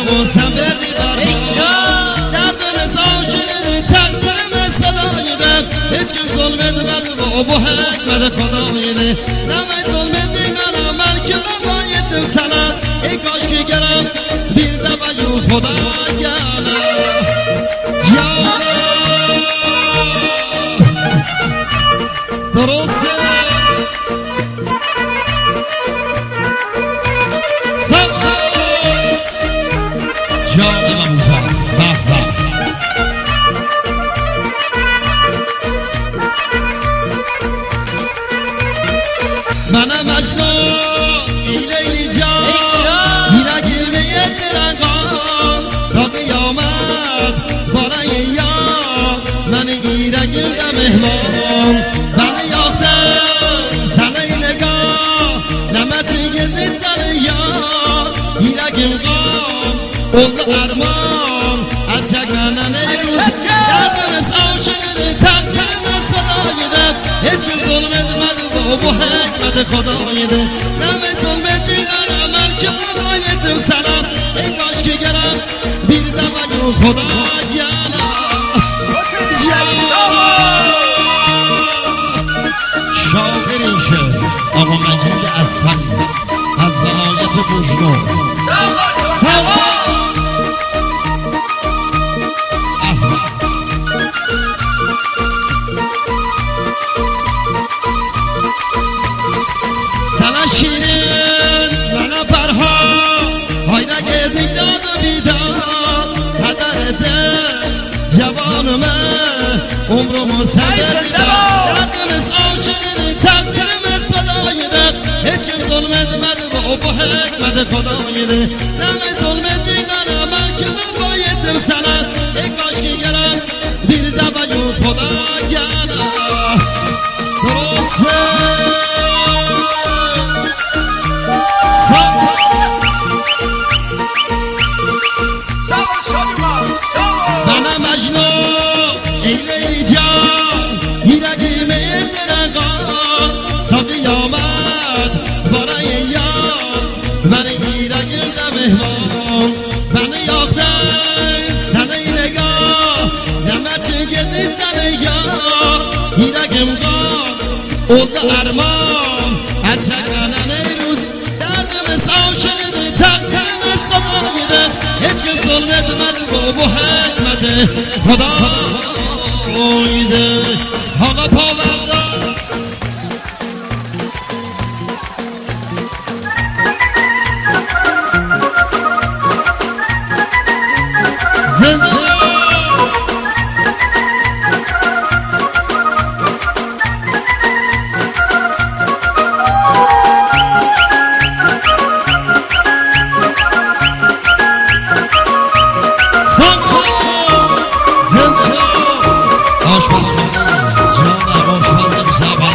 مصوری برمان دردم عاشقی تقدیرم صدایده هیچ کم ظلم ادمد با ابو حکمت خدایده نمی ظلم دیگرم من که ببایدم سند ای کاش که گرم بیر دبایو خدا گرم جانم درسته جانم موزم به به منم مجنون ای لیلی جان میرگیم یه درنگان تا قیامت بارای یار من ایرگیم ده مهمان من یاختم زنه نگاه نمچه گنده زنه یار ایرگیم قام اولد ارمان از شکنن روز دردم از عاشقی تقدیرم از صدایده هیچ کم ظلم ادمد با ابو حکمت خدایده نمی ظلم دیگرم من که ببایدم سند ای کاش که گرم بیر دبایو خدا گرم شاعر این شعر آقا مجید اصفهانی از ولایت بوشنور سوا سنا شیرین منو پرها های نگه داد و بیداد پدرته جوانمه عمرمو سبت دردم از عاشقی تقدیرم از صدایده هیچ کم ظلم ادمد با ابو حکمت خدایده نمی ظلم دیگرم من که ببایدم سند ای کاش که گرم بیر دبایو خدا گرم درسته منم مجنون ای لیلی جان میرگیم یه درنگان تا قیامت بارای یار من ایرگیم ده مهمان من یاختم زنه نگاه نمچه گنده زنه یار ایرگیم قام اولد ارمان از شکنن روز دردم از عاشقی تقدیرم از خدایده هیچ کم ظلم ادمد با ابو حکمت خدایده آقا پاورده